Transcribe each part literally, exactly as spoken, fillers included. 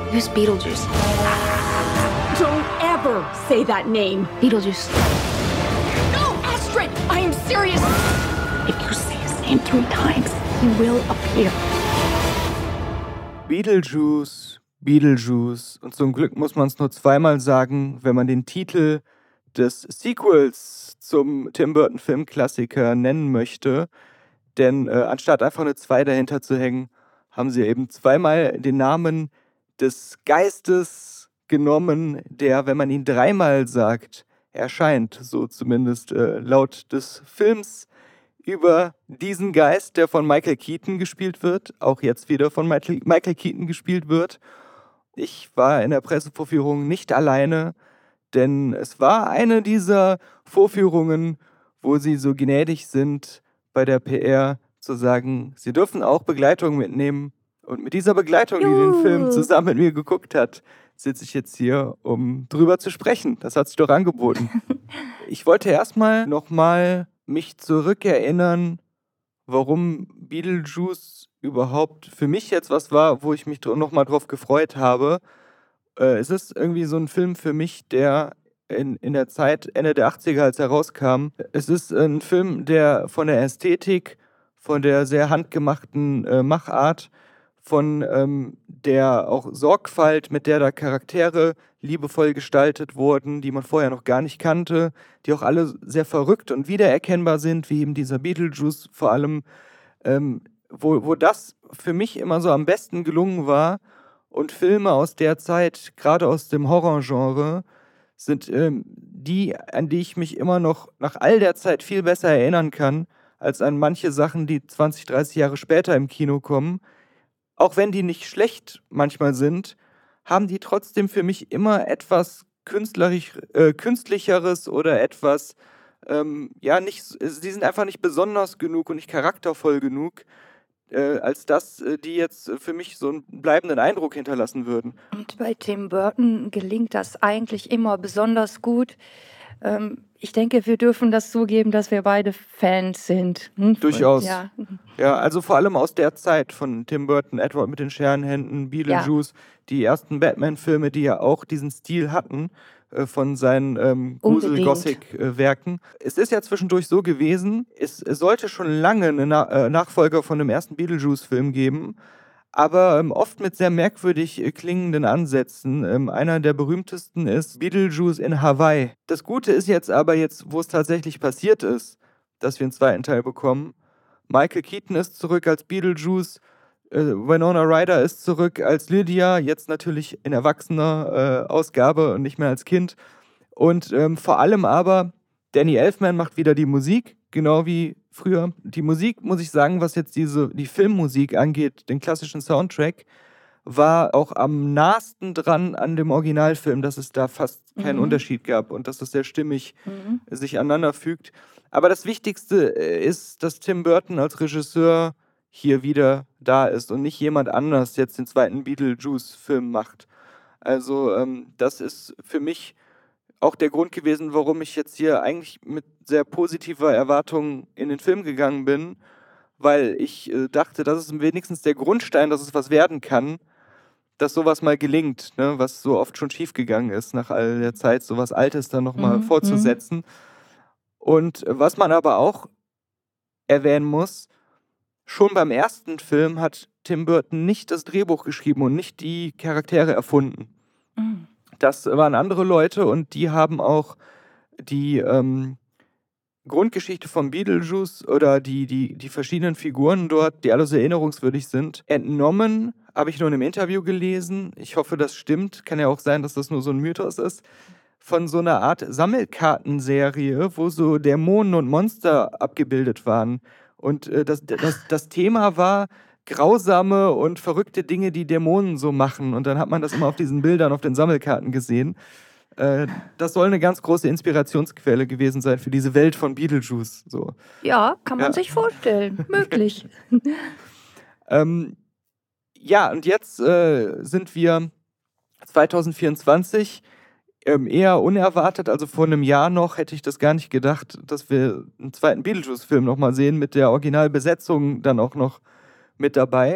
Who's Beetlejuice? Don't ever say that name. Beetlejuice. No, Astrid! I am serious! If you say his name three times, he will appear. Beetlejuice, Beetlejuice. Und zum Glück muss man es nur zweimal sagen, wenn man den Titel des Sequels zum Tim Burton Filmklassiker nennen möchte. Denn äh, anstatt einfach eine zwei dahinter zu hängen, haben sie eben zweimal den Namen des Geistes genommen, der, wenn man ihn dreimal sagt, erscheint. So zumindest äh, laut des Films über diesen Geist, der von Michael Keaton gespielt wird, auch jetzt wieder von Michael, Michael Keaton gespielt wird. Ich war in der Pressevorführung nicht alleine, denn es war eine dieser Vorführungen, wo sie so gnädig sind, bei der P R zu sagen, sie dürfen auch Begleitung mitnehmen. Und mit dieser Begleitung, die den Film zusammen mit mir geguckt hat, sitze ich jetzt hier, um drüber zu sprechen. Das hat sich doch angeboten. Ich wollte erstmal nochmal mich zurückerinnern, warum Beetlejuice überhaupt für mich jetzt was war, wo ich mich nochmal drauf gefreut habe. Äh, es ist irgendwie so ein Film für mich, der in, in der Zeit, Ende der achtziger, als er rauskam, es ist ein Film, der von der Ästhetik, von der sehr handgemachten äh, Machart, von ähm, der auch Sorgfalt, mit der da Charaktere liebevoll gestaltet wurden, die man vorher noch gar nicht kannte, die auch alle sehr verrückt und wiedererkennbar sind, wie eben dieser Beetlejuice vor allem, ähm, wo, wo das für mich immer so am besten gelungen war. Und Filme aus der Zeit, gerade aus dem Horrorgenre, sind ähm, die, an die ich mich immer noch nach all der Zeit viel besser erinnern kann, als an manche Sachen, die zwanzig, dreißig Jahre später im Kino kommen. Auch wenn die nicht schlecht manchmal sind, haben die trotzdem für mich immer etwas künstlerisch, äh, künstlicheres oder etwas, ähm, ja, nicht, die sind einfach nicht besonders genug und nicht charaktervoll genug, äh, als dass äh, die jetzt für mich so einen bleibenden Eindruck hinterlassen würden. Und bei Tim Burton gelingt das eigentlich immer besonders gut. Ähm, ich denke, wir dürfen das zugeben, dass wir beide Fans sind. Hm? Durchaus. Ja. Ja, also vor allem aus der Zeit von Tim Burton, Edward mit den Scherenhänden, Beetlejuice, ja. Die ersten Batman-Filme, die ja auch diesen Stil hatten äh, von seinen ähm, Grusel-Gothic-Werken. Es ist ja zwischendurch so gewesen, es, es sollte schon lange einen Na- äh, Nachfolger von dem ersten Beetlejuice-Film geben, aber ähm, oft mit sehr merkwürdig äh, klingenden Ansätzen. Ähm, einer der berühmtesten ist Beetlejuice in Hawaii. Das Gute ist jetzt aber jetzt, wo es tatsächlich passiert ist, dass wir einen zweiten Teil bekommen. Michael Keaton ist zurück als Beetlejuice, äh, Winona Ryder ist zurück als Lydia, jetzt natürlich in erwachsener äh, Ausgabe und nicht mehr als Kind. Und ähm, vor allem aber, Danny Elfman macht wieder die Musik, genau wie früher. Die Musik, muss ich sagen, was jetzt diese, die Filmmusik angeht, den klassischen Soundtrack, war auch am nahesten dran an dem Originalfilm, dass es da fast keinen mhm. Unterschied gab und dass das sehr stimmig mhm. sich aneinander fügt. Aber das Wichtigste ist, dass Tim Burton als Regisseur hier wieder da ist und nicht jemand anders jetzt den zweiten Beetlejuice-Film macht. Also ähm, das ist für mich auch der Grund gewesen, warum ich jetzt hier eigentlich mit sehr positiver Erwartung in den Film gegangen bin, weil ich äh, dachte, das ist wenigstens der Grundstein, dass es was werden kann, dass sowas mal gelingt, ne? Was so oft schon schiefgegangen ist, nach all der Zeit, sowas Altes dann nochmal mhm. fortzusetzen. Und was man aber auch erwähnen muss, schon beim ersten Film hat Tim Burton nicht das Drehbuch geschrieben und nicht die Charaktere erfunden. Mhm. Das waren andere Leute und die haben auch die ähm, Grundgeschichte von Beetlejuice oder die, die, die verschiedenen Figuren dort, die alle so erinnerungswürdig sind, entnommen, habe ich nur in einem Interview gelesen. Ich hoffe, das stimmt. Kann ja auch sein, dass das nur so ein Mythos ist. Von so einer Art Sammelkartenserie, wo so Dämonen und Monster abgebildet waren. Und äh, das, das, das Thema war grausame und verrückte Dinge, die Dämonen so machen. Und dann hat man das immer auf diesen Bildern, auf den Sammelkarten gesehen. Äh, das soll eine ganz große Inspirationsquelle gewesen sein für diese Welt von Beetlejuice. So. Ja, kann man ja. sich vorstellen. Möglich. ähm, ja, und jetzt äh, sind wir zwanzig vierundzwanzig. Ähm, eher unerwartet, also vor einem Jahr noch hätte ich das gar nicht gedacht, dass wir einen zweiten Beetlejuice-Film nochmal sehen, mit der Originalbesetzung dann auch noch mit dabei.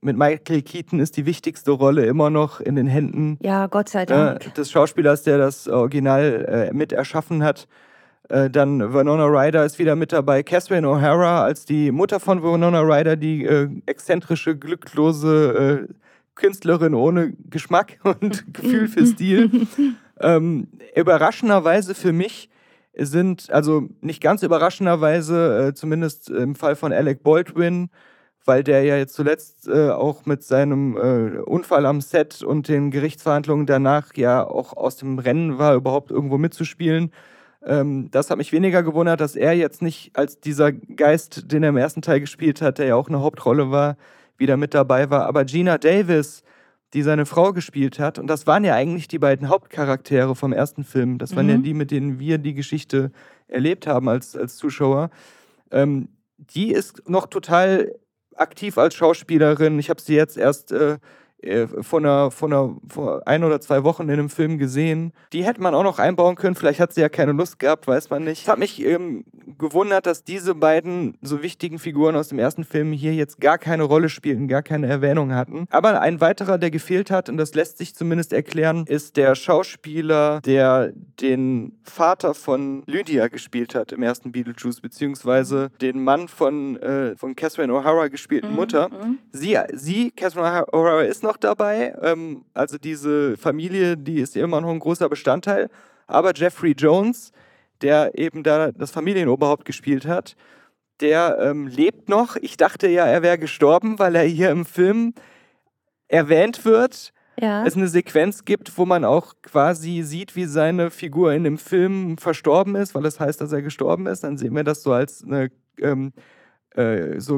mit Michael Keaton ist die wichtigste Rolle immer noch in den Händen ja, Gott sei Dank. äh, des Schauspielers, der das Original äh, mit erschaffen hat. Äh, dann Winona Ryder ist wieder mit dabei. Catherine O'Hara als die Mutter von Winona Ryder, die äh, exzentrische, glücklose äh, Künstlerin ohne Geschmack und Gefühl für Stil. ähm, überraschenderweise für mich sind, also nicht ganz überraschenderweise, äh, zumindest im Fall von Alec Baldwin, weil der ja jetzt zuletzt äh, auch mit seinem äh, Unfall am Set und den Gerichtsverhandlungen danach ja auch aus dem Rennen war, überhaupt irgendwo mitzuspielen. Ähm, das hat mich weniger gewundert, dass er jetzt nicht als dieser Geist, den er im ersten Teil gespielt hat, der ja auch eine Hauptrolle war, wieder mit dabei war. Aber Geena Davis, die seine Frau gespielt hat, und das waren ja eigentlich die beiden Hauptcharaktere vom ersten Film, das waren mhm. ja die, mit denen wir die Geschichte erlebt haben als, als Zuschauer, ähm, die ist noch total aktiv als Schauspielerin. Ich habe sie jetzt erst äh, vor, einer, vor, einer, vor ein oder zwei Wochen in einem Film gesehen. Die hätte man auch noch einbauen können. Vielleicht hat sie ja keine Lust gehabt, weiß man nicht. Es hat mich ähm, gewundert, dass diese beiden so wichtigen Figuren aus dem ersten Film hier jetzt gar keine Rolle spielten, gar keine Erwähnung hatten. Aber ein weiterer, der gefehlt hat, und das lässt sich zumindest erklären, ist der Schauspieler, der den Vater von Lydia gespielt hat im ersten Beetlejuice, beziehungsweise den Mann von, äh, von Catherine O'Hara gespielten mhm. Mutter. Sie, sie, Catherine O'Hara, ist noch dabei, ähm, also diese Familie, die ist immer noch ein großer Bestandteil, aber Jeffrey Jones, der eben da das Familienoberhaupt gespielt hat, der ähm, lebt noch. Ich dachte ja, er wäre gestorben, weil er hier im Film erwähnt wird. Ja. Es eine Sequenz gibt, wo man auch quasi sieht, wie seine Figur in dem Film verstorben ist, weil das heißt, dass er gestorben ist. Dann sehen wir das so als eine ähm, äh, so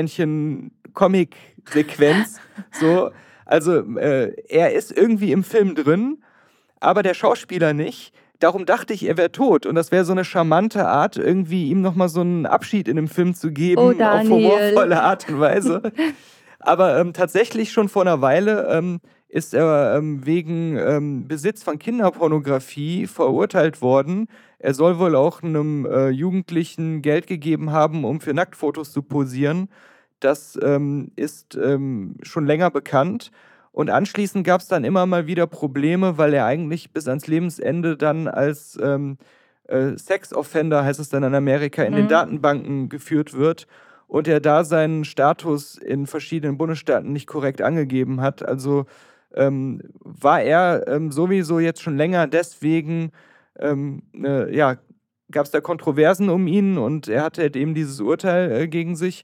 Knetmännchen-Comic-Sequenz. so Also äh, er ist irgendwie im Film drin, aber der Schauspieler nicht. Darum dachte ich, er wäre tot. Und das wäre so eine charmante Art, irgendwie ihm nochmal so einen Abschied in dem Film zu geben, oh, auf humorvolle Art und Weise. Aber ähm, tatsächlich schon vor einer Weile ähm, ist er ähm, wegen ähm, Besitz von Kinderpornografie verurteilt worden. Er soll wohl auch einem äh, Jugendlichen Geld gegeben haben, um für Nacktfotos zu posieren. Das ähm, ist ähm, schon länger bekannt. Und anschließend gab es dann immer mal wieder Probleme, weil er eigentlich bis ans Lebensende dann als ähm, äh, Sex-Offender, heißt es dann in Amerika, in mhm. den Datenbanken geführt wird. Und er da seinen Status in verschiedenen Bundesstaaten nicht korrekt angegeben hat. Also ähm, war er ähm, sowieso jetzt schon länger deswegen, ähm, äh, ja, gab es da Kontroversen um ihn und er hatte halt eben dieses Urteil äh, gegen sich.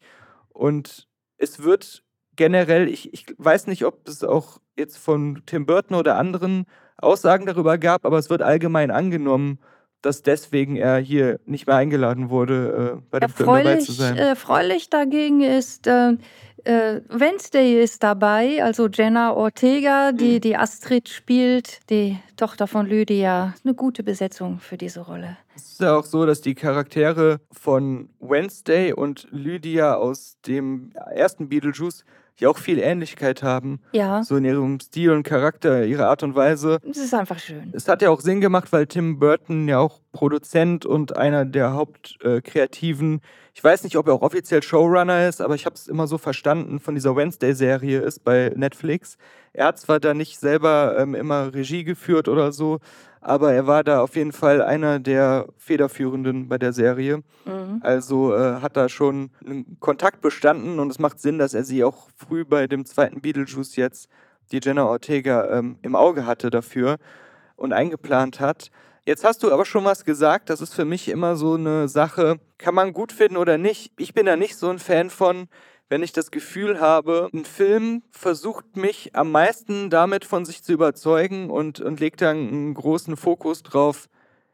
Und es wird generell, ich, ich weiß nicht, ob es auch jetzt von Tim Burton oder anderen Aussagen darüber gab, aber es wird allgemein angenommen, dass deswegen er hier nicht mehr eingeladen wurde, äh, bei dem Film dabei zu sein. Erfreulich dagegen ist, äh, äh, Wednesday ist dabei, also Jenna Ortega, die mhm. die Astrid spielt, die Tochter von Lydia. Eine gute Besetzung für diese Rolle. Es ist ja auch so, dass die Charaktere von Wednesday und Lydia aus dem ersten Beetlejuice die auch viel Ähnlichkeit haben. Ja. So in ihrem Stil und Charakter, ihrer Art und Weise. Es ist einfach schön. Es hat ja auch Sinn gemacht, weil Tim Burton ja auch Produzent und einer der Hauptkreativen, äh, ich weiß nicht, ob er auch offiziell Showrunner ist, aber ich habe es immer so verstanden, von dieser Wednesday-Serie ist bei Netflix. Er hat zwar da nicht selber ähm, immer Regie geführt oder so, aber er war da auf jeden Fall einer der Federführenden bei der Serie. Mhm. Also äh, hat da schon einen Kontakt bestanden und es macht Sinn, dass er sie auch früh bei dem zweiten Beetlejuice jetzt, die Jenna Ortega, ähm, im Auge hatte dafür und eingeplant hat. Jetzt hast du aber schon was gesagt, das ist für mich immer so eine Sache, kann man gut finden oder nicht. Ich bin da nicht so ein Fan von, wenn ich das Gefühl habe, ein Film versucht mich am meisten damit von sich zu überzeugen und, und legt dann einen großen Fokus drauf,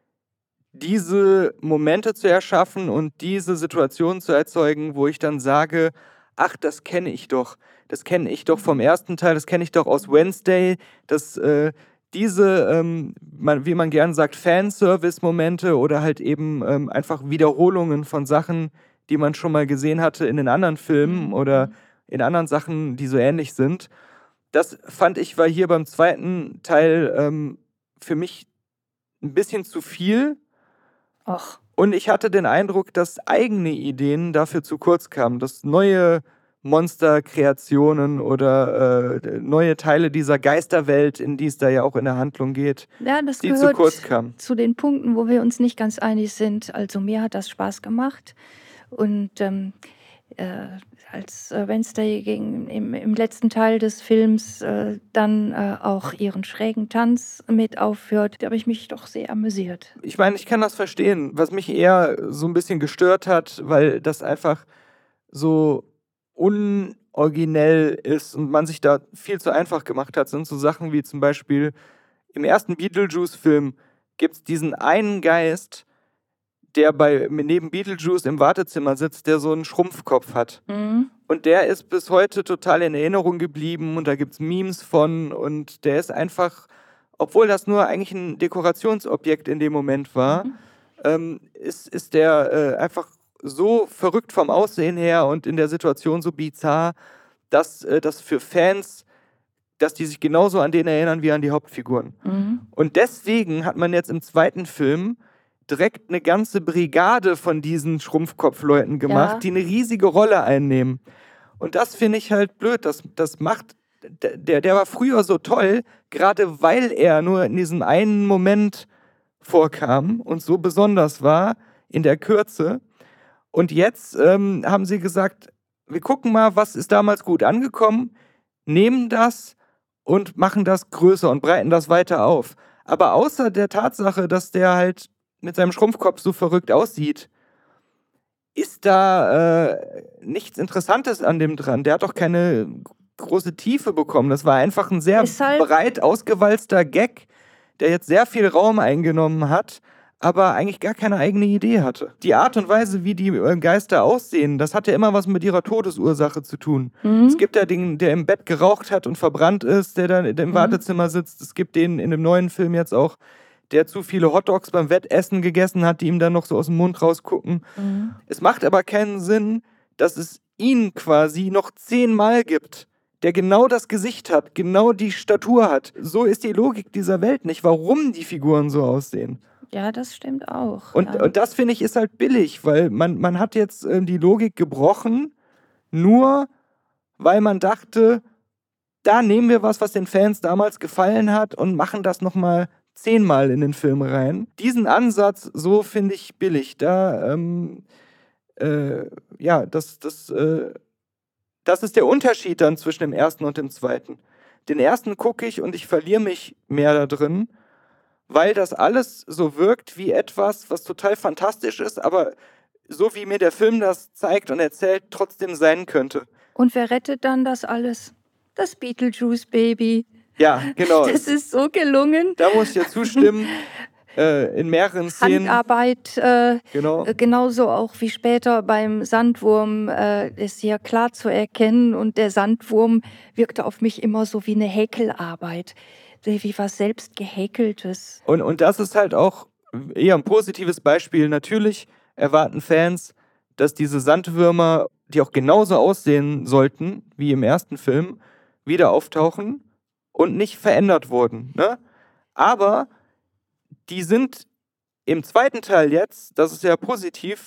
diese Momente zu erschaffen und diese Situationen zu erzeugen, wo ich dann sage, ach, das kenne ich doch. Das kenne ich doch vom ersten Teil, das kenne ich doch aus Wednesday. Das, äh, diese, ähm, man, wie man gern sagt, Fanservice-Momente oder halt eben ähm, einfach Wiederholungen von Sachen, die man schon mal gesehen hatte in den anderen Filmen oder in anderen Sachen, die so ähnlich sind. Das fand ich, war hier beim zweiten Teil ähm, für mich ein bisschen zu viel. Ach. Und ich hatte den Eindruck, dass eigene Ideen dafür zu kurz kamen, dass neue Monsterkreationen oder äh, neue Teile dieser Geisterwelt, in die es da ja auch in der Handlung geht, ja, das die gehört zu kurz kamen. Zu den Punkten, wo wir uns nicht ganz einig sind. Also mir hat das Spaß gemacht. Und ähm, äh, als äh, Wednesday gegen, im, im letzten Teil des Films äh, dann äh, auch ihren schrägen Tanz mit aufführt, da habe ich mich doch sehr amüsiert. Ich meine, ich kann das verstehen. Was mich eher so ein bisschen gestört hat, weil das einfach so unoriginell ist und man sich da viel zu einfach gemacht hat, sind so Sachen wie zum Beispiel im ersten Beetlejuice-Film gibt es diesen einen Geist, der bei neben Beetlejuice im Wartezimmer sitzt, der so einen Schrumpfkopf hat. Mhm. Und der ist bis heute total in Erinnerung geblieben und da gibt es Memes von und der ist einfach, obwohl das nur eigentlich ein Dekorationsobjekt in dem Moment war, mhm. ähm, ist, ist der äh, einfach so verrückt vom Aussehen her und in der Situation so bizarr, dass äh, das für Fans, dass die sich genauso an den erinnern wie an die Hauptfiguren. Mhm. Und deswegen hat man jetzt im zweiten Film direkt eine ganze Brigade von diesen Schrumpfkopfleuten gemacht, ja. die eine riesige Rolle einnehmen. Und das finde ich halt blöd. Das, das macht, der, der war früher so toll, gerade weil er nur in diesem einen Moment vorkam und so besonders war in der Kürze. Und jetzt ähm, haben sie gesagt, wir gucken mal, was ist damals gut angekommen, nehmen das und machen das größer und breiten das weiter auf. Aber außer der Tatsache, dass der halt mit seinem Schrumpfkopf so verrückt aussieht, ist da äh, nichts Interessantes an dem dran. Der hat doch keine große Tiefe bekommen. Das war einfach ein sehr halt breit ausgewalzter Gag, der jetzt sehr viel Raum eingenommen hat, aber eigentlich gar keine eigene Idee hatte. Die Art und Weise, wie die äh, Geister aussehen, das hat ja immer was mit ihrer Todesursache zu tun. Mhm. Es gibt ja den, der im Bett geraucht hat und verbrannt ist, der dann im Mhm. Wartezimmer sitzt. Es gibt den in dem neuen Film jetzt auch, der zu viele Hotdogs beim Wettessen gegessen hat, die ihm dann noch so aus dem Mund rausgucken. Mhm. Es macht aber keinen Sinn, dass es ihn quasi noch zehnmal gibt, der genau das Gesicht hat, genau die Statur hat. So ist die Logik dieser Welt nicht, warum die Figuren so aussehen. Ja, das stimmt auch. Und, ja. und das, finde ich, ist halt billig, weil man, man hat jetzt äh, die Logik gebrochen, nur weil man dachte, da nehmen wir was, was den Fans damals gefallen hat und machen das nochmal zehnmal in den Film rein. Diesen Ansatz, so finde ich billig. Da, ähm, äh, ja, das, das, äh, das ist der Unterschied dann zwischen dem ersten und dem zweiten. Den ersten gucke ich und ich verliere mich mehr da drin, weil das alles so wirkt wie etwas, was total fantastisch ist, aber so wie mir der Film das zeigt und erzählt, trotzdem sein könnte. Und wer rettet dann das alles? Das Beetlejuice-Baby. Ja, genau. Das ist so gelungen. Da muss ich dir zustimmen. Äh, in mehreren Szenen. Handarbeit, äh, genau. genauso auch wie später beim Sandwurm, äh, ist hier klar zu erkennen. Und der Sandwurm wirkte auf mich immer so wie eine Häkelarbeit, wie was selbst Gehäkeltes. Und, und das ist halt auch eher ein positives Beispiel. Natürlich erwarten Fans, dass diese Sandwürmer, die auch genauso aussehen sollten wie im ersten Film, wieder auftauchen und nicht verändert wurden. Ne? Aber die sind im zweiten Teil jetzt, das ist ja positiv,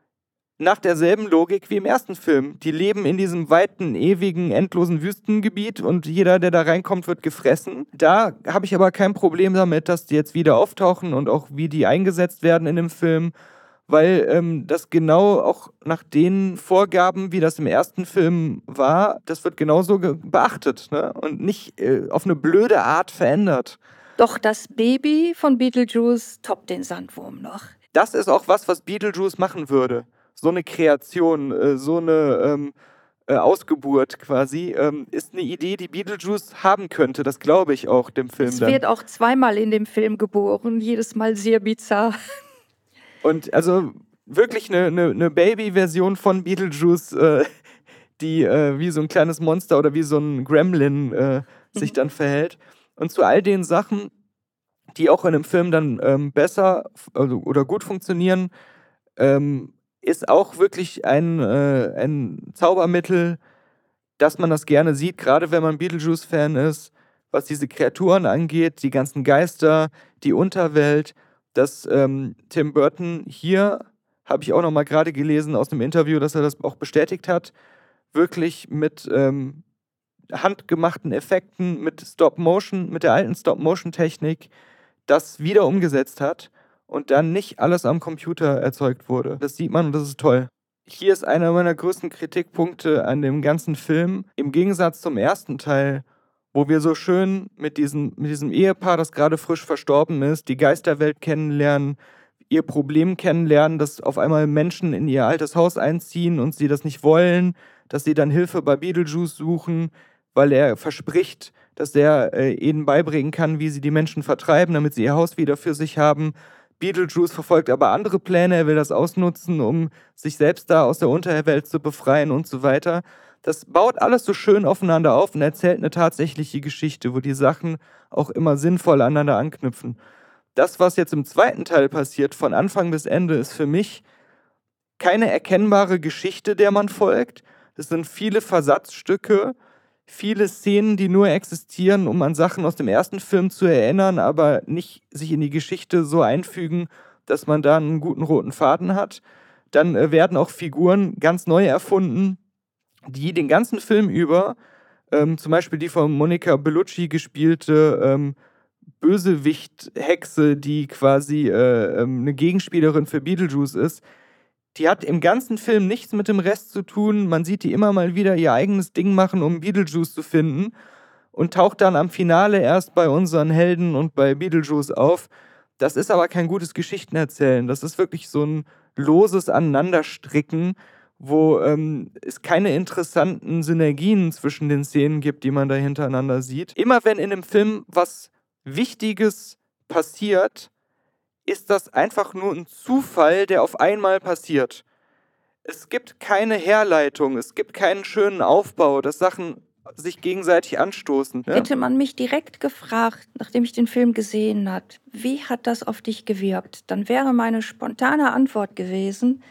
nach derselben Logik wie im ersten Film. Die leben in diesem weiten, ewigen, endlosen Wüstengebiet und jeder, der da reinkommt, wird gefressen. Da habe ich aber kein Problem damit, dass die jetzt wieder auftauchen und auch wie die eingesetzt werden in dem Film, weil ähm, das genau auch nach den Vorgaben, wie das im ersten Film war, das wird genauso ge- beachtet, ne? Und nicht äh, auf eine blöde Art verändert. Doch das Baby von Beetlejuice toppt den Sandwurm noch. Das ist auch was, was Beetlejuice machen würde. So eine Kreation, äh, so eine ähm, äh, Ausgeburt quasi, ähm, ist eine Idee, die Beetlejuice haben könnte. Das glaube ich auch dem Film Es dann. wird auch zweimal in dem Film geboren, jedes Mal sehr bizarr. Und also wirklich eine, eine, eine Baby-Version von Beetlejuice, äh, die äh, wie so ein kleines Monster oder wie so ein Gremlin äh, sich dann verhält. Und zu all den Sachen, die auch in einem Film dann ähm, besser also, oder gut funktionieren, ähm, ist auch wirklich ein, äh, ein Zaubermittel, dass man das gerne sieht, gerade wenn man Beetlejuice-Fan ist, was diese Kreaturen angeht, die ganzen Geister, die Unterwelt, dass ähm, Tim Burton hier, habe ich auch noch mal gerade gelesen aus einem Interview, dass er das auch bestätigt hat, wirklich mit ähm, handgemachten Effekten, mit Stop-Motion, mit der alten Stop-Motion-Technik das wieder umgesetzt hat und dann nicht alles am Computer erzeugt wurde. Das sieht man und das ist toll. Hier ist einer meiner größten Kritikpunkte an dem ganzen Film. Im Gegensatz zum ersten Teil, wo wir so schön mit diesem, mit diesem Ehepaar, das gerade frisch verstorben ist, die Geisterwelt kennenlernen, ihr Problem kennenlernen, dass auf einmal Menschen in ihr altes Haus einziehen und sie das nicht wollen, dass sie dann Hilfe bei Beetlejuice suchen, weil er verspricht, dass er äh, ihnen beibringen kann, wie sie die Menschen vertreiben, damit sie ihr Haus wieder für sich haben. Beetlejuice verfolgt aber andere Pläne, er will das ausnutzen, um sich selbst da aus der Unterwelt zu befreien und so weiter. Das baut alles so schön aufeinander auf und erzählt eine tatsächliche Geschichte, wo die Sachen auch immer sinnvoll aneinander anknüpfen. Das, was jetzt im zweiten Teil passiert, von Anfang bis Ende, ist für mich keine erkennbare Geschichte, der man folgt. Es sind viele Versatzstücke, viele Szenen, die nur existieren, um an Sachen aus dem ersten Film zu erinnern, aber nicht sich in die Geschichte so einfügen, dass man da einen guten roten Faden hat. Dann äh, werden auch Figuren ganz neu erfunden, die den ganzen Film über, ähm, zum Beispiel die von Monica Bellucci gespielte ähm, Bösewicht-Hexe, die quasi äh, ähm, eine Gegenspielerin für Beetlejuice ist, die hat im ganzen Film nichts mit dem Rest zu tun. Man sieht die immer mal wieder ihr eigenes Ding machen, um Beetlejuice zu finden und taucht dann am Finale erst bei unseren Helden und bei Beetlejuice auf. Das ist aber kein gutes Geschichtenerzählen. Das ist wirklich so ein loses Aneinanderstricken, wo ähm, es keine interessanten Synergien zwischen den Szenen gibt, die man da hintereinander sieht. Immer wenn in einem Film was Wichtiges passiert, ist das einfach nur ein Zufall, der auf einmal passiert. Es gibt keine Herleitung, es gibt keinen schönen Aufbau, dass Sachen sich gegenseitig anstoßen. Ja? Hätte man mich direkt gefragt, nachdem ich den Film gesehen habe, wie hat das auf dich gewirkt, dann wäre meine spontane Antwort gewesen,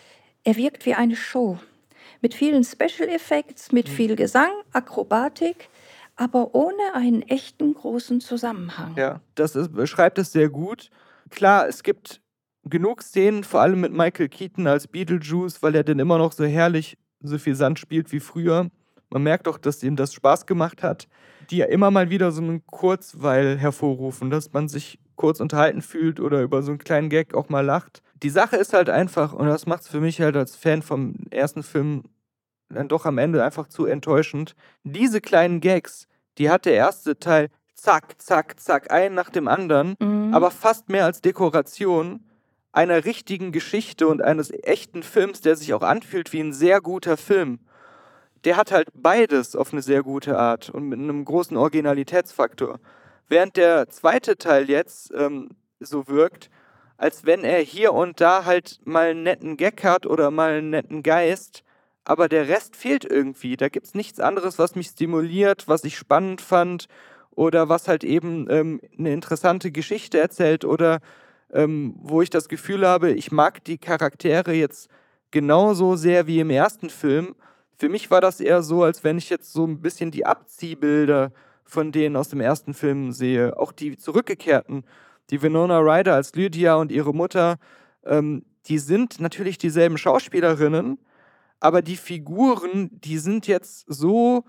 er wirkt wie eine Show. Mit vielen Special Effects, mit viel Gesang, Akrobatik, aber ohne einen echten großen Zusammenhang. Ja, das ist, beschreibt es sehr gut. Klar, es gibt genug Szenen, vor allem mit Michael Keaton als Beetlejuice, weil er denn immer noch so herrlich so viel Sand spielt wie früher. Man merkt doch, dass ihm das Spaß gemacht hat, die ja immer mal wieder so einen Kurzweil hervorrufen, dass man sich kurz unterhalten fühlt oder über so einen kleinen Gag auch mal lacht. Die Sache ist halt einfach, und das macht es für mich halt als Fan vom ersten Film dann doch am Ende einfach zu enttäuschend. Diese kleinen Gags, die hat der erste Teil zack, zack, zack, ein nach dem anderen, mhm. aber fast mehr als Dekoration einer richtigen Geschichte und eines echten Films, der sich auch anfühlt wie ein sehr guter Film. Der hat halt beides auf eine sehr gute Art und mit einem großen Originalitätsfaktor. Während der zweite Teil jetzt ähm, so wirkt, als wenn er hier und da halt mal einen netten Gag hat oder mal einen netten Geist, aber der Rest fehlt irgendwie. Da gibt's nichts anderes, was mich stimuliert, was ich spannend fand oder was halt eben ähm, eine interessante Geschichte erzählt oder ähm, wo ich das Gefühl habe, ich mag die Charaktere jetzt genauso sehr wie im ersten Film. Für mich war das eher so, als wenn ich jetzt so ein bisschen die Abziehbilder von denen aus dem ersten Film sehe. Auch die Zurückgekehrten, die Winona Ryder als Lydia und ihre Mutter, ähm, die sind natürlich dieselben Schauspielerinnen, aber die Figuren, die sind jetzt so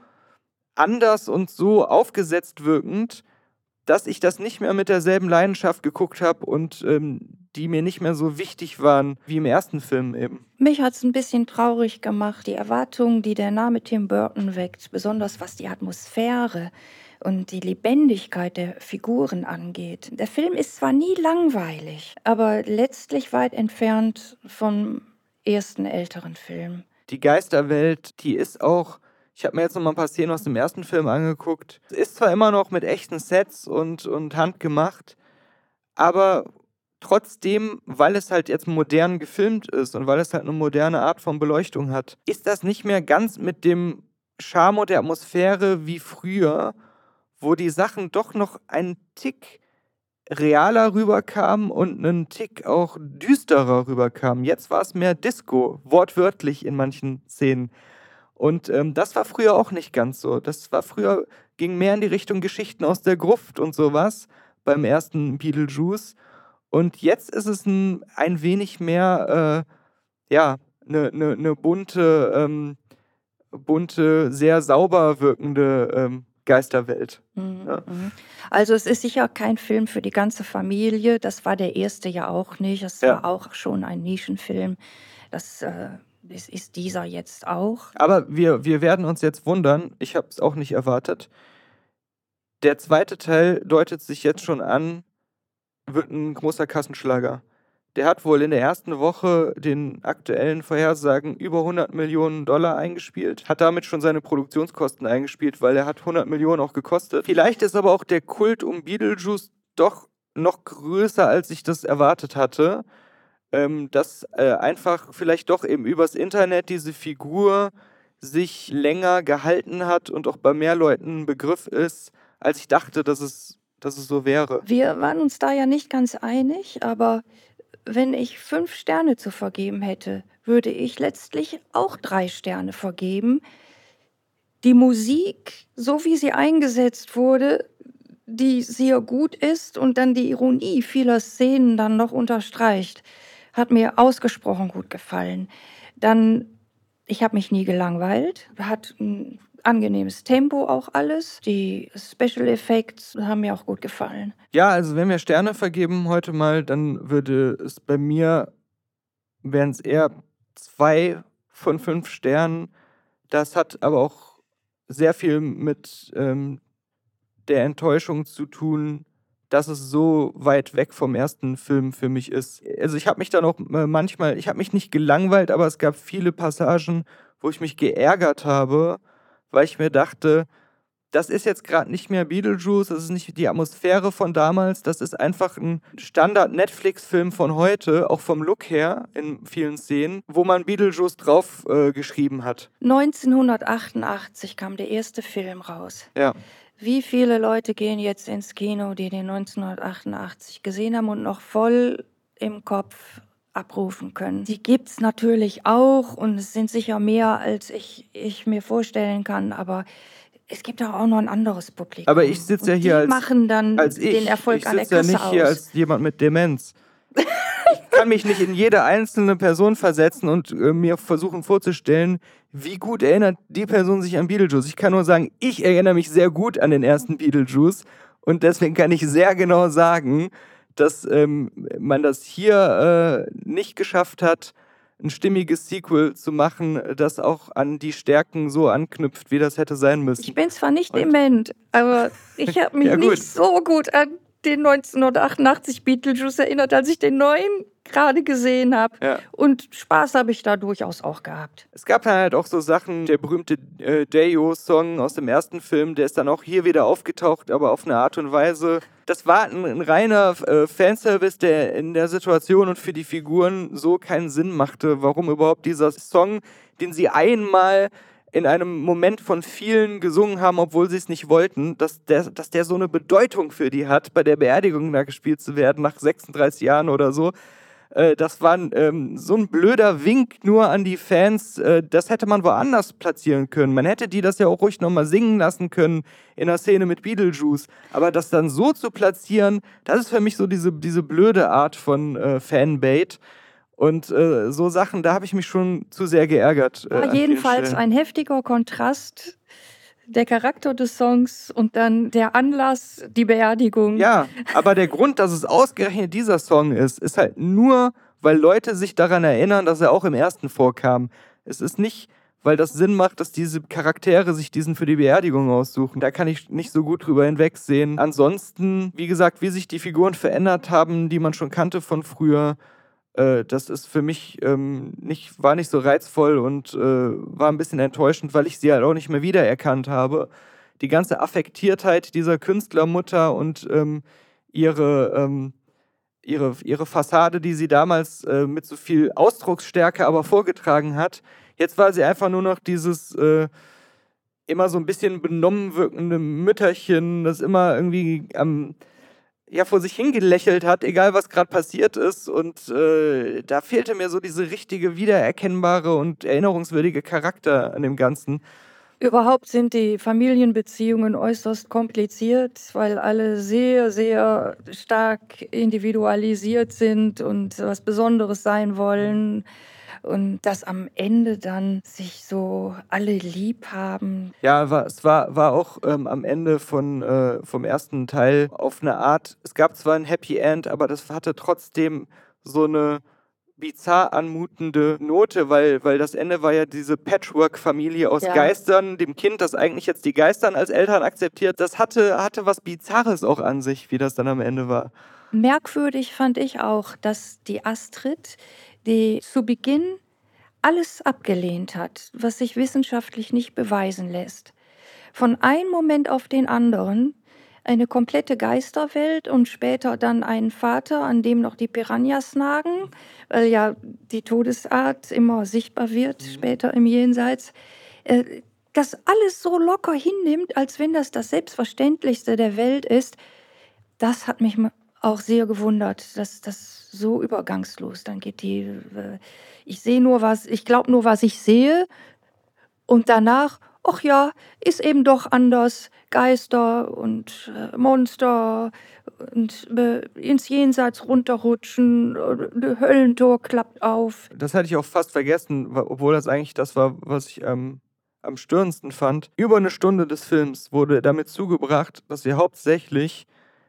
anders und so aufgesetzt wirkend, dass ich das nicht mehr mit derselben Leidenschaft geguckt habe und ähm, die mir nicht mehr so wichtig waren wie im ersten Film eben. Mich hat es ein bisschen traurig gemacht, die Erwartungen, die der Name Tim Burton weckt, besonders was die Atmosphäre und die Lebendigkeit der Figuren angeht. Der Film ist zwar nie langweilig, aber letztlich weit entfernt vom ersten älteren Film. Die Geisterwelt, die ist auch, ich habe mir jetzt noch mal ein paar Szenen aus dem ersten Film angeguckt, es ist zwar immer noch mit echten Sets und, und handgemacht, aber trotzdem, weil es halt jetzt modern gefilmt ist und weil es halt eine moderne Art von Beleuchtung hat, ist das nicht mehr ganz mit dem Charme und der Atmosphäre wie früher, wo die Sachen doch noch einen Tick realer rüberkamen und einen Tick auch düsterer rüberkamen. Jetzt war es mehr Disco, wortwörtlich in manchen Szenen. Und ähm, das war früher auch nicht ganz so. Das war früher, ging mehr in die Richtung Geschichten aus der Gruft und sowas beim ersten Beetlejuice. Und jetzt ist es ein, ein wenig mehr, äh, ja, eine ne, ne bunte, ähm, bunte, sehr sauber wirkende ähm, Geisterwelt. Mhm. Ja. Also es ist sicher kein Film für die ganze Familie. Das war der erste ja auch nicht. Es Ja. war auch schon ein Nischenfilm. Das, äh, das ist dieser jetzt auch. Aber wir, wir werden uns jetzt wundern, ich habe es auch nicht erwartet. Der zweite Teil deutet sich jetzt schon an, wird ein großer Kassenschlager. Der hat wohl in der ersten Woche den aktuellen Vorhersagen über hundert Millionen Dollar eingespielt, hat damit schon seine Produktionskosten eingespielt, weil er hat hundert Millionen auch gekostet. Vielleicht ist aber auch der Kult um Beetlejuice doch noch größer, als ich das erwartet hatte. Ähm, dass äh, einfach vielleicht doch eben übers Internet diese Figur sich länger gehalten hat und auch bei mehr Leuten ein Begriff ist, als ich dachte, dass es, dass es so wäre. Wir waren uns da ja nicht ganz einig, aber wenn ich fünf Sterne zu vergeben hätte, würde ich letztlich auch drei Sterne vergeben. Die Musik, so wie sie eingesetzt wurde, die sehr gut ist und dann die Ironie vieler Szenen dann noch unterstreicht, hat mir ausgesprochen gut gefallen. Dann, ich habe mich nie gelangweilt, hat ein angenehmes Tempo auch alles. Die Special Effects haben mir auch gut gefallen. Ja, also wenn wir Sterne vergeben heute mal, dann würde es bei mir, wären es eher zwei von fünf Sternen. Das hat aber auch sehr viel mit ähm, der Enttäuschung zu tun, dass es so weit weg vom ersten Film für mich ist. Also ich habe mich dann auch äh, manchmal, ich habe mich nicht gelangweilt, aber es gab viele Passagen, wo ich mich geärgert habe, weil ich mir dachte, das ist jetzt gerade nicht mehr Beetlejuice, das ist nicht die Atmosphäre von damals, das ist einfach ein Standard-Netflix-Film von heute, auch vom Look her in vielen Szenen, wo man Beetlejuice drauf äh, geschrieben hat. neunzehnhundertachtundachtzig kam der erste Film raus. Ja. Wie viele Leute gehen jetzt ins Kino, die den neunzehnhundertachtundachtzig gesehen haben und noch voll im Kopf abrufen können? Die gibt es natürlich auch und es sind sicher mehr, als ich, ich mir vorstellen kann, aber es gibt auch noch ein anderes Publikum. Aber ich sitze ja Und hier die als, machen dann als ich. den Erfolg ich an der sitze ja Kasse nicht hier aus. als jemand mit Demenz. Ich kann mich nicht in jede einzelne Person versetzen und äh, mir versuchen vorzustellen, wie gut erinnert die Person sich an Beetlejuice. Ich kann nur sagen, ich erinnere mich sehr gut an den ersten Beetlejuice und deswegen kann ich sehr genau sagen, dass ähm, man das hier äh, nicht geschafft hat, ein stimmiges Sequel zu machen, das auch an die Stärken so anknüpft, wie das hätte sein müssen. Ich bin zwar nicht Und- dement, aber ich habe mich Ja, gut. nicht so gut an den neunzehnhundertachtundachtzig Beetlejuice erinnert, als ich den neuen gerade gesehen habe. Ja. Und Spaß habe ich da durchaus auch gehabt. Es gab dann halt auch so Sachen, der berühmte äh, Day-O-Song aus dem ersten Film, der ist dann auch hier wieder aufgetaucht, aber auf eine Art und Weise. Das war ein, ein reiner äh, Fanservice, der in der Situation und für die Figuren so keinen Sinn machte. Warum überhaupt dieser Song, den sie einmal in einem Moment von vielen gesungen haben, obwohl sie es nicht wollten, dass der, dass der so eine Bedeutung für die hat, bei der Beerdigung da gespielt zu werden, nach sechsunddreißig Jahren oder so. Äh, das war ähm, so ein blöder Wink nur an die Fans. Äh, das hätte man woanders platzieren können. Man hätte die das ja auch ruhig nochmal singen lassen können in der Szene mit Beetlejuice. Aber das dann so zu platzieren, das ist für mich so diese, diese blöde Art von äh, Fanbait. Und äh, so Sachen, da habe ich mich schon zu sehr geärgert. Äh, War an vielen jedenfalls Stellen. ein heftiger Kontrast, der Charakter des Songs und dann der Anlass, die Beerdigung. Ja, aber der Grund, dass es ausgerechnet dieser Song ist, ist halt nur, weil Leute sich daran erinnern, dass er auch im ersten vorkam. Es ist nicht, weil das Sinn macht, dass diese Charaktere sich diesen für die Beerdigung aussuchen. Da kann ich nicht so gut drüber hinwegsehen. Ansonsten, wie gesagt, wie sich die Figuren verändert haben, die man schon kannte von früher, äh, das ist für mich ähm, nicht, war nicht so reizvoll und äh, war ein bisschen enttäuschend, weil ich sie halt auch nicht mehr wiedererkannt habe. Die ganze Affektiertheit dieser Künstlermutter und ähm, ihre, ähm, ihre, ihre Fassade, die sie damals äh, mit so viel Ausdrucksstärke aber vorgetragen hat. Jetzt war sie einfach nur noch dieses äh, immer so ein bisschen benommen wirkende Mütterchen, das immer irgendwie am ja, vor sich hingelächelt hat, egal was gerade passiert ist. Und äh, da fehlte mir so diese richtige, wiedererkennbare und erinnerungswürdige Charakter an dem Ganzen. Überhaupt sind die Familienbeziehungen äußerst kompliziert, weil alle sehr, sehr stark individualisiert sind und was Besonderes sein wollen. und dass am Ende dann sich so alle lieb haben. Ja, war, es war, war auch ähm, am Ende von, äh, vom ersten Teil auf eine Art, es gab zwar ein Happy End, aber das hatte trotzdem so eine bizarr anmutende Note, weil, weil das Ende war ja diese Patchwork-Familie aus Ja. Geistern, dem Kind, das eigentlich jetzt die Geistern als Eltern akzeptiert. Das hatte, hatte was Bizarres auch an sich, wie das dann am Ende war. Merkwürdig fand ich auch, dass die Astrid, die zu Beginn alles abgelehnt hat, was sich wissenschaftlich nicht beweisen lässt, von einem Moment auf den anderen eine komplette Geisterwelt und später dann einen Vater, an dem noch die Piranhas nagen, weil ja die Todesart immer sichtbar wird, mhm. später im Jenseits, äh, das alles so locker hinnimmt, als wenn das das Selbstverständlichste der Welt ist. Das hat mich auch sehr gewundert, dass das so übergangslos dann geht. Die, äh, ich sehe nur was, ich glaube nur, was ich sehe, und danach, ach ja, ist eben doch anders. Geister und äh, Monster und äh, ins Jenseits runterrutschen, äh, Höllentor klappt auf. Das hatte ich auch fast vergessen, obwohl das eigentlich das war, was ich ähm, am störendsten fand. Über eine Stunde des Films wurde damit zugebracht, dass wir hauptsächlich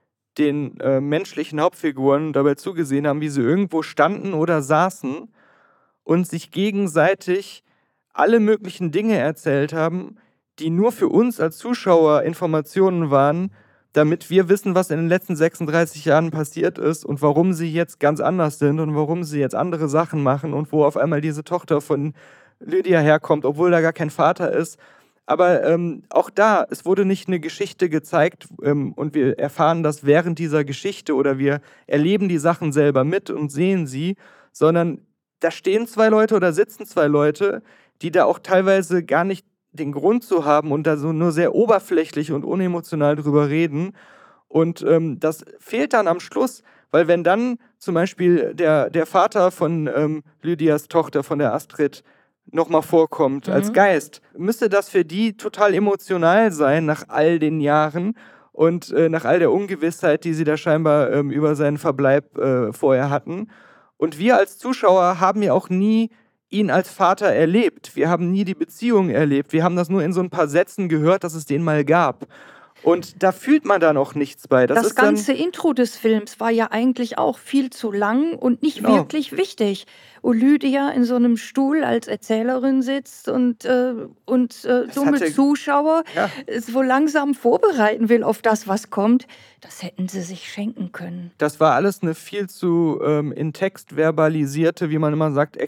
den äh, menschlichen Hauptfiguren dabei zugesehen haben, wie sie irgendwo standen oder saßen und sich gegenseitig alle möglichen Dinge erzählt haben, die nur für uns als Zuschauer Informationen waren, damit wir wissen, was in den letzten sechsunddreißig Jahren passiert ist und warum sie jetzt ganz anders sind und warum sie jetzt andere Sachen machen und wo auf einmal diese Tochter von Lydia herkommt, obwohl da gar kein Vater ist. Aber ähm, auch da, es wurde nicht eine Geschichte gezeigt ähm, und wir erfahren das während dieser Geschichte oder wir erleben die Sachen selber mit und sehen sie, sondern da stehen zwei Leute oder sitzen zwei Leute, die da auch teilweise gar nicht den Grund zu haben und da so nur sehr oberflächlich und unemotional drüber reden. Und ähm, das fehlt dann am Schluss, weil wenn dann zum Beispiel der, der Vater von ähm, Lydias Tochter, von der Astrid, nochmal vorkommt mhm. als Geist, müsste das für die total emotional sein nach all den Jahren und äh, nach all der Ungewissheit, die sie da scheinbar ähm, über seinen Verbleib äh, vorher hatten. Und wir als Zuschauer haben ja auch nie ihn als Vater erlebt. Wir haben nie die Beziehung erlebt. Wir haben das nur in so ein paar Sätzen gehört, dass es den mal gab. Und da fühlt man dann auch nichts bei. Das, das ist ganze dann Intro des Films war ja eigentlich auch viel zu lang und nicht Genau. wirklich wichtig. Wo Lydia in so einem Stuhl als Erzählerin sitzt und, äh, und äh, dumme hatte- Zuschauer Ja. so langsam vorbereiten will auf das, was kommt. Das hätten sie sich schenken können. Das war alles eine viel zu ähm, in Text verbalisierte, wie man immer sagt,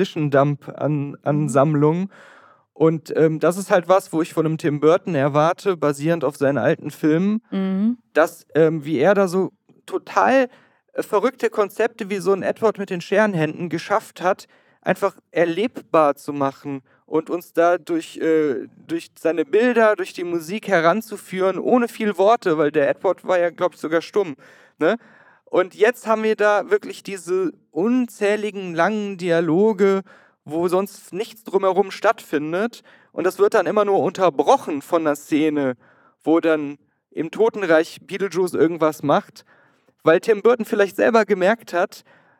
Exposition-Dump-Ansammlung. Und ähm, das ist halt was, wo ich von einem Tim Burton erwarte, basierend auf seinen alten Filmen, Mhm. dass, ähm, wie er da so total äh, verrückte Konzepte wie so ein Edward mit den Scherenhänden geschafft hat, einfach erlebbar zu machen und uns da durch, äh, durch seine Bilder, durch die Musik heranzuführen, ohne viel Worte, weil der Edward war ja, glaube ich, sogar stumm. Ne? Und jetzt haben wir da wirklich diese unzähligen langen Dialoge, wo sonst nichts drumherum stattfindet. Und das wird dann immer nur unterbrochen von einer Szene, wo dann im Totenreich Beetlejuice irgendwas macht, weil Tim Burton vielleicht selber gemerkt hat,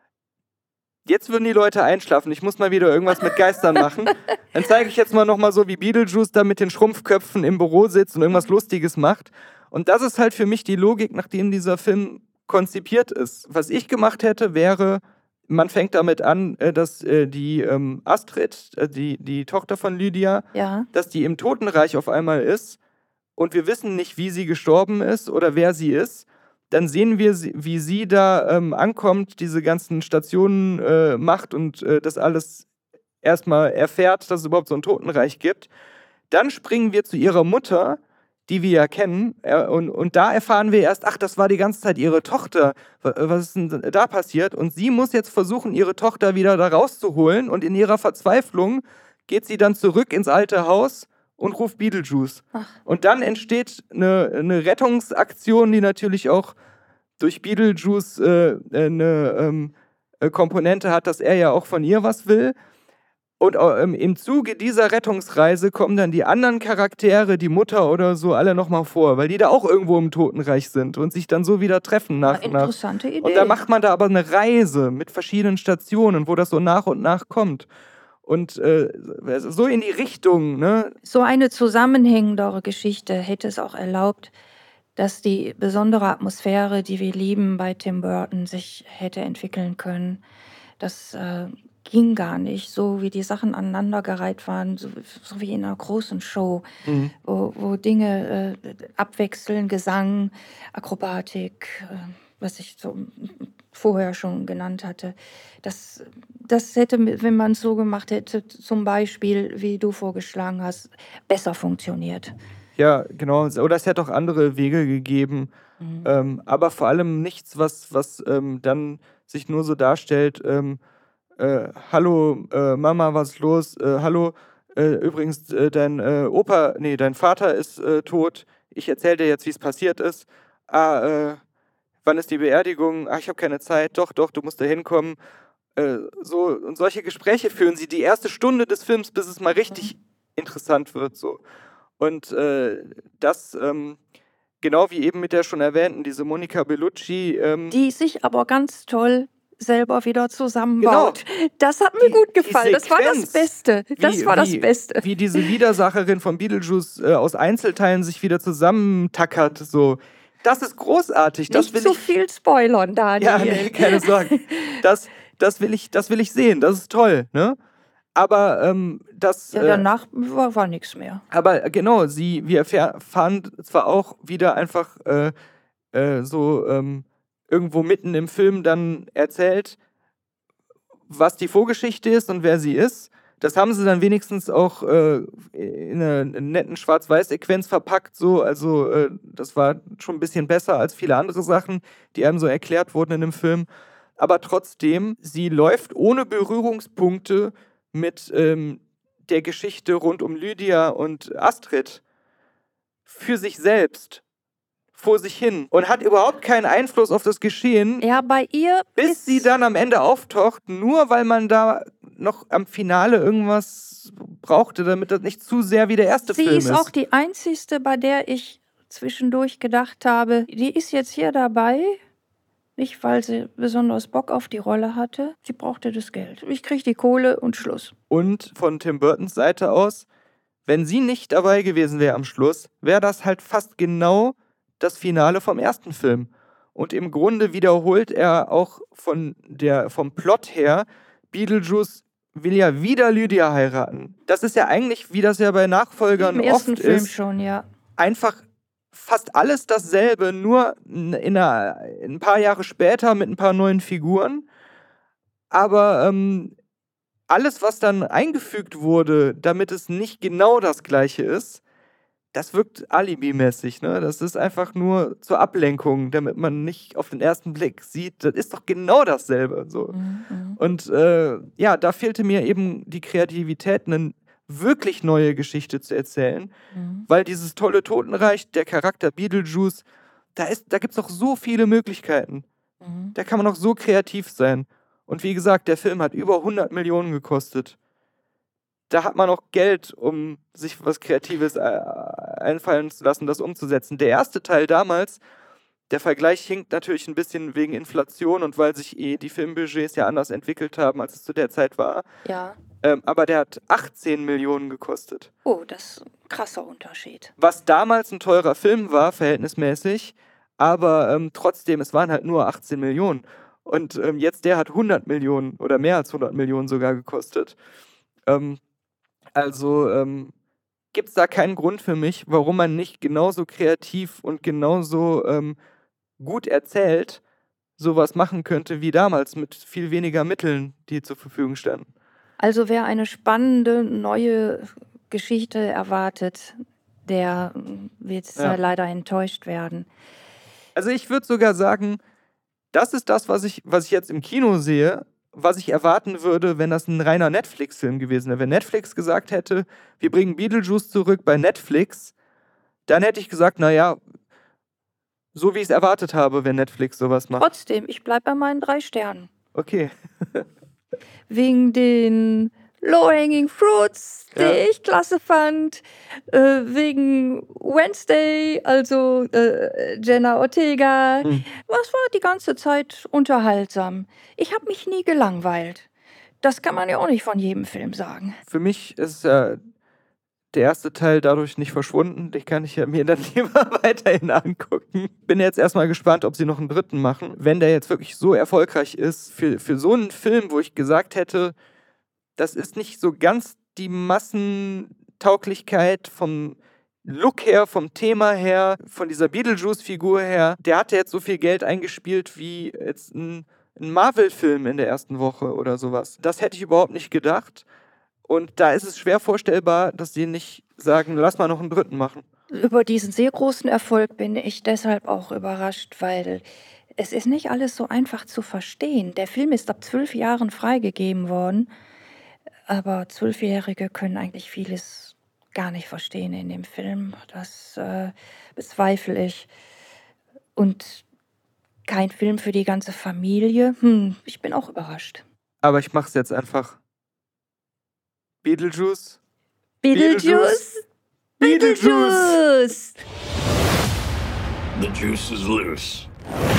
jetzt würden die Leute einschlafen, ich muss mal wieder irgendwas mit Geistern machen. Dann zeige ich jetzt mal nochmal so, wie Beetlejuice da mit den Schrumpfköpfen im Büro sitzt und irgendwas Lustiges macht. Und das ist halt für mich die Logik, nachdem dieser Film konzipiert ist. Was ich gemacht hätte, wäre, man fängt damit an, äh, dass äh, die ähm, Astrid, äh, die, die Tochter von Lydia, Ja. dass die im Totenreich auf einmal ist und wir wissen nicht, wie sie gestorben ist oder wer sie ist. Dann sehen wir, sie- wie sie da ähm, ankommt, diese ganzen Stationen äh, macht und äh, das alles erstmal erfährt, dass es überhaupt so ein Totenreich gibt. Dann springen wir zu ihrer Mutter, die wir ja kennen, äh, und, und da erfahren wir erst, ach, das war die ganze Zeit ihre Tochter. Wa- Was ist denn da passiert? Und sie muss jetzt versuchen, ihre Tochter wieder da rauszuholen und in ihrer Verzweiflung geht sie dann zurück ins alte Haus und ruft Beetlejuice. Ach. Und dann entsteht eine, eine Rettungsaktion, die natürlich auch durch Beetlejuice äh, eine ähm, äh, Komponente hat, dass er ja auch von ihr was will. Und ähm, im Zuge dieser Rettungsreise kommen dann die anderen Charaktere, die Mutter oder so, alle nochmal vor, weil die da auch irgendwo im Totenreich sind und sich dann so wieder treffen nach und nach. Interessante Idee. Und da macht man da aber eine Reise mit verschiedenen Stationen, wo das so nach und nach kommt. Und äh, so in die Richtung, ne? So eine zusammenhängendere Geschichte hätte es auch erlaubt, dass die besondere Atmosphäre, die wir lieben bei Tim Burton, sich hätte entwickeln können. Das äh, ging gar nicht, so wie die Sachen aneinandergereiht waren, so, so wie in einer großen Show, mhm. wo, wo Dinge äh, abwechseln, Gesang, Akrobatik, äh, was ich so vorher schon genannt hatte. Das, das hätte, wenn man es so gemacht hätte, zum Beispiel, wie du vorgeschlagen hast, besser funktioniert. Ja, genau. Oder es hätte auch andere Wege gegeben. Mhm. Ähm, aber vor allem nichts, was, was ähm, dann sich nur so darstellt, ähm, äh, hallo, äh, Mama, was ist los? Äh, hallo, äh, übrigens, äh, dein äh, Opa, nee, dein Vater ist äh, tot. Ich erzähle dir jetzt, wie es passiert ist. Ah, äh, wann ist die Beerdigung? Ach, ich habe keine Zeit. Doch, doch, du musst da hinkommen. Äh, so, und solche Gespräche führen sie die erste Stunde des Films, bis es mal richtig mhm. interessant wird, so. Und äh, das, ähm, genau wie eben mit der schon erwähnten, diese Monica Bellucci. Ähm, die sich aber ganz toll selber wieder zusammenbaut. Genau. Das hat mir die, gut gefallen. Das war das Beste. Das wie, war wie, das Beste. Wie diese Widersacherin von Beetlejuice äh, aus Einzelteilen sich wieder zusammentackert. So. Das ist großartig. Das Nicht will zu ich, viel spoilern, Daniel. Ja, nee, keine Sorge. Das, das, will ich, das will ich sehen. Das ist toll, ne? Aber ähm, das... Ja, danach äh, war, war nichts mehr. Aber genau, sie, wir erfahren zwar auch wieder einfach äh, äh, so ähm, irgendwo mitten im Film dann erzählt, was die Vorgeschichte ist und wer sie ist. Das haben sie dann wenigstens auch äh, in einer netten Schwarz-Weiß-Sequenz verpackt. So. Also äh, das war schon ein bisschen besser als viele andere Sachen, die einem so erklärt wurden in dem Film. Aber trotzdem, sie läuft ohne Berührungspunkte mit ähm, der Geschichte rund um Lydia und Astrid für sich selbst vor sich hin und hat überhaupt keinen Einfluss auf das Geschehen. Ja, bei ihr bis sie dann am Ende auftaucht, nur weil man da noch am Finale irgendwas brauchte, damit das nicht zu sehr wie der erste sie Film ist. Sie ist auch die einzigste, bei der ich zwischendurch gedacht habe, die ist jetzt hier dabei. Nicht, weil sie besonders Bock auf die Rolle hatte. Sie brauchte das Geld. Ich krieg die Kohle und Schluss. Und von Tim Burtons Seite aus, wenn sie nicht dabei gewesen wäre am Schluss, wäre das halt fast genau das Finale vom ersten Film. Und im Grunde wiederholt er auch von der, vom Plot her, Beetlejuice will ja wieder Lydia heiraten. Das ist ja eigentlich, wie das ja bei Nachfolgern Im ersten oft Film ist, schon, ja. einfach fast alles dasselbe, nur in einer, ein paar Jahre später mit ein paar neuen Figuren. Aber ähm, alles, was dann eingefügt wurde, damit es nicht genau das Gleiche ist, das wirkt alibimäßig, ne? Das ist einfach nur zur Ablenkung, damit man nicht auf den ersten Blick sieht, das ist doch genau dasselbe. So. Mhm. Und äh, ja, da fehlte mir eben die Kreativität, eine wirklich neue Geschichte zu erzählen, mhm. weil dieses tolle Totenreich, der Charakter Beetlejuice, da, ist, da gibt es noch so viele Möglichkeiten. Mhm. Da kann man noch so kreativ sein. Und wie gesagt, der Film hat über hundert Millionen gekostet. Da hat man auch Geld, um sich was Kreatives einfallen zu lassen, das umzusetzen. Der erste Teil damals, der Vergleich hinkt natürlich ein bisschen wegen Inflation und weil sich eh die Filmbudgets ja anders entwickelt haben, als es zu der Zeit war. Ja. Ähm, aber der hat achtzehn Millionen gekostet. Oh, das ist ein krasser Unterschied. Was damals ein teurer Film war, verhältnismäßig, aber ähm, trotzdem, es waren halt nur achtzehn Millionen. Und ähm, jetzt der hat hundert Millionen oder mehr als hundert Millionen sogar gekostet. Ähm, Also ähm, gibt es da keinen Grund für mich, warum man nicht genauso kreativ und genauso ähm, gut erzählt sowas machen könnte wie damals mit viel weniger Mitteln, die zur Verfügung standen. Also wer eine spannende neue Geschichte erwartet, der wird ja. leider enttäuscht werden. Also ich würde sogar sagen, das ist das, was ich, was ich jetzt im Kino sehe, was ich erwarten würde, wenn das ein reiner Netflix-Film gewesen wäre. Wenn Netflix gesagt hätte, wir bringen Beetlejuice zurück bei Netflix, dann hätte ich gesagt, naja, so wie ich es erwartet habe, wenn Netflix sowas macht. Trotzdem, ich bleibe bei meinen drei Sternen. Okay. Wegen den Low-Hanging Fruits, Ja. die ich klasse fand. Äh, wegen Wednesday, also äh, Jenna Ortega. Hm. Was war die ganze Zeit unterhaltsam. Ich habe mich nie gelangweilt. Das kann man ja auch nicht von jedem Film sagen. Für mich ist ja der erste Teil dadurch nicht verschwunden. Den kann ich ja mir dann lieber weiterhin angucken. Bin jetzt erstmal gespannt, ob sie noch einen dritten machen. Wenn der jetzt wirklich so erfolgreich ist, für, für so einen Film, wo ich gesagt hätte, das ist nicht so ganz die Massentauglichkeit vom Look her, vom Thema her, von dieser Beetlejuice-Figur her. Der hatte jetzt so viel Geld eingespielt wie jetzt ein, ein Marvel-Film in der ersten Woche oder sowas. Das hätte ich überhaupt nicht gedacht. Und da ist es schwer vorstellbar, dass sie nicht sagen, lass mal noch einen dritten machen. Über diesen sehr großen Erfolg bin ich deshalb auch überrascht, weil es ist nicht alles so einfach zu verstehen. Der Film ist ab zwölf Jahren freigegeben worden, aber Zwölfjährige können eigentlich vieles gar nicht verstehen in dem Film. Das äh, bezweifle ich. Und kein Film für die ganze Familie. Hm, ich bin auch überrascht. Aber ich mach's jetzt einfach. Beetlejuice. Beetlejuice? Beetlejuice! Beetlejuice! The juice is loose.